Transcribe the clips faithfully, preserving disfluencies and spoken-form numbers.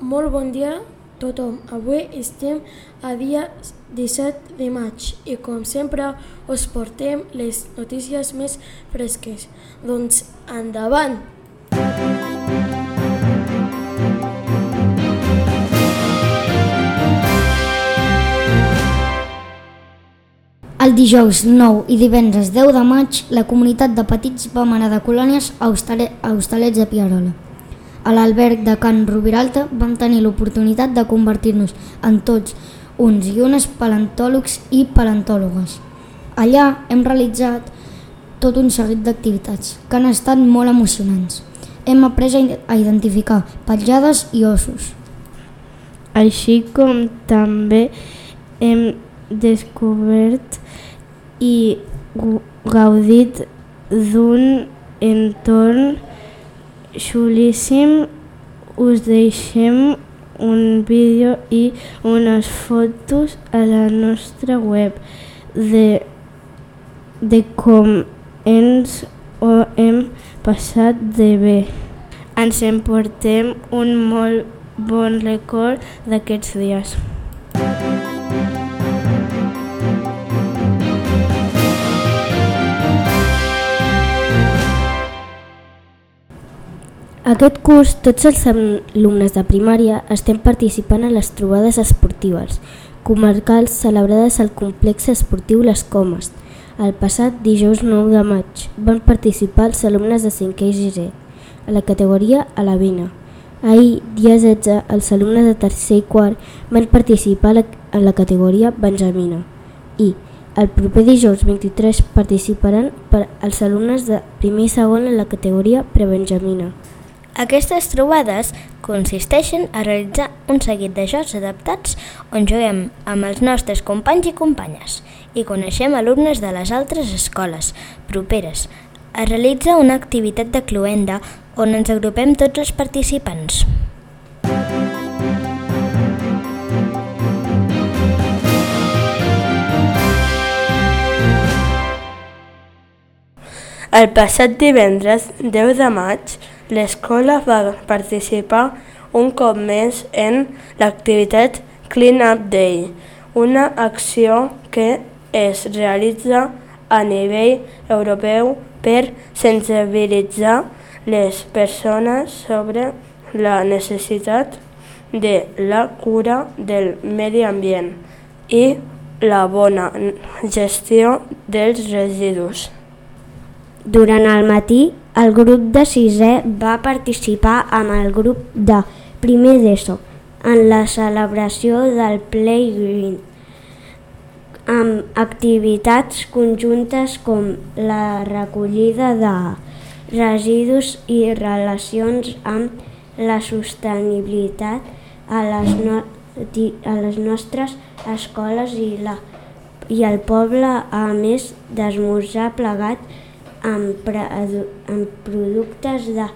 Molt bon dia a tothom. Avui estem a dia disset de maig i com sempre us portem les notícies més fresques. Doncs endavant! El dijous nou i divendres deu de maig, la comunitat de petits va manar de colònies a Hostalets de Pierola. A l'alberg de Can Rubiralta vam tenir l'oportunitat de convertir-nos en tots uns i unes paleontòlegs i paleontòlogues. Allà hem realitzat tot un seguit d'activitats que han estat molt emocionants. Hem après a identificar petjades i ossos. Així com també hem descobert i gaudit d'un entorn xulíssim. Us deixem un vídeo i unes fotos a la nostra web de, de com ens ho hem passat de bé. Ens emportem un molt bon record d'aquests dies. Aquest curs, tots els alumnes de primària estem participant en les trobades esportives comarcals celebrades al complex esportiu Les Comes. El passat dijous nou de maig van participar els alumnes de cinquè i sisè a la categoria alevina. Ahir, dia setze, els alumnes de tercer i quart van participar en la categoria benjamina i el proper dijous vint-i-tres participaran els alumnes de primer i segon en la categoria prebenjamina. Aquestes trobades consisteixen a realitzar un seguit de jocs adaptats on juguem amb els nostres companys i companyes i coneixem alumnes de les altres escoles properes. Es realitza una activitat de cloenda on ens agrupem tots els participants. El passat divendres deu de maig, l'escola va participar un cop més en l'activitat Clean Up Day, una acció que es realitza a nivell europeu per sensibilitzar les persones sobre la necessitat de la cura del medi ambient i la bona gestió dels residus. Durant el matí, el grup de sisè va participar amb el grup de primer d'ESO en la celebració del Playgreen, amb activitats conjuntes com la recollida de residus i relacions amb la sostenibilitat a les, no, a les nostres escoles i, la, i el poble, a més d'esmorzar plegat amb, amb productes de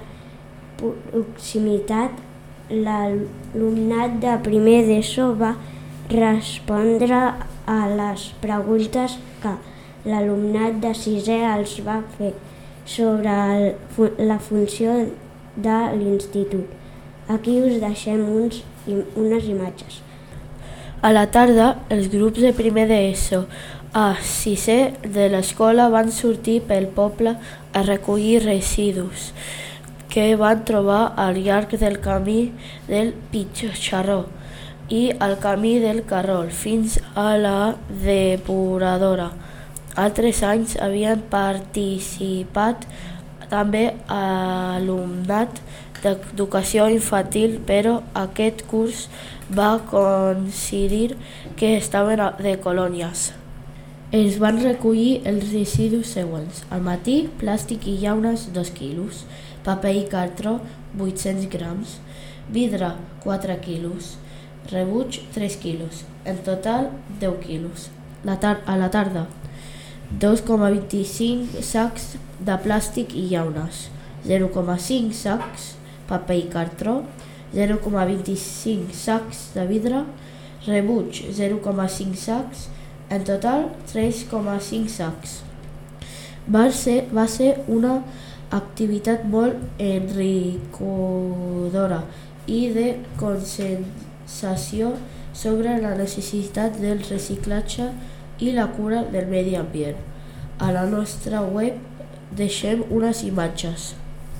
proximitat. L'alumnat de primer d'ESO va respondre a les preguntes que l'alumnat de sisè els va fer sobre el, la funció de l'institut. Aquí us deixem uns, unes imatges. A la tarda, els grups de primer d'ESO a sisè de l'escola van sortir pel poble a recollir residus que van trobar al llarg del camí del Pitxarró i al camí del Carrol fins a la depuradora. Altres anys havien participat també alumnat d'educació infantil, però aquest curs va coincidir que estaven de colònies. Es van recollir els residus següents. Al matí, plàstic i llaunes dos quilos, paper i cartró vuit-cents grams, vidre quatre quilos, rebuig tres quilos, en total deu quilos. La tar- a la tarda, dos coma vint-i-cinc sacs de plàstic i llaunes, zero coma cinc sacs paper i cartró, zero coma vint-i-cinc sacs de vidre, rebuig zero coma cinc sacs, en total tres coma cinc sacs. Va ser, va ser una activitat molt enriquidora i de conscienciació sobre la necessitat del reciclatge i la cura del medi ambient. A la nostra web deixem unes imatges.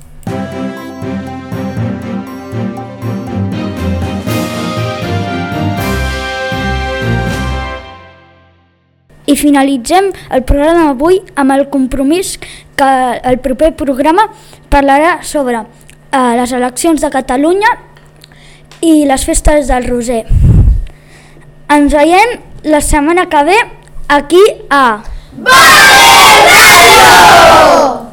I finalitzem el programa d'avui amb el compromís que el proper programa parlarà sobre eh, les eleccions de Catalunya i les festes del Roser. Ens veiem la setmana que ve aquí a Vale Radio!